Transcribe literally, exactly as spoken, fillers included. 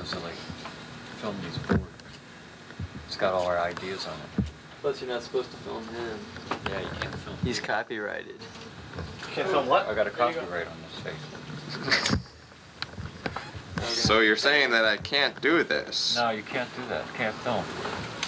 to like film these boards. It's got all our ideas on it. Plus, you're not supposed to film him. Yeah, you can't film. He's copyrighted. Can't film what? I got a copyright on this face. So you're saying that I can't do this? No, you can't do that. You can't film.